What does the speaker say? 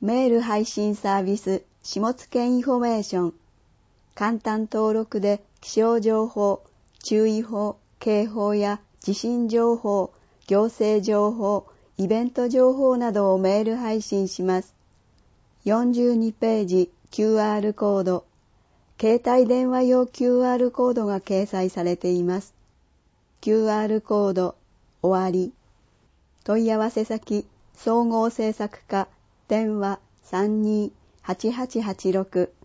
メール配信サービス下野インフォメーション。簡単登録で気象情報、注意報、警報や地震情報、行政情報、イベント情報などをメール配信します。42ページ QR コード。携帯電話用 QR コードが掲載されています。QR コード、終わり。問い合わせ先、総合制作課、電話32-8886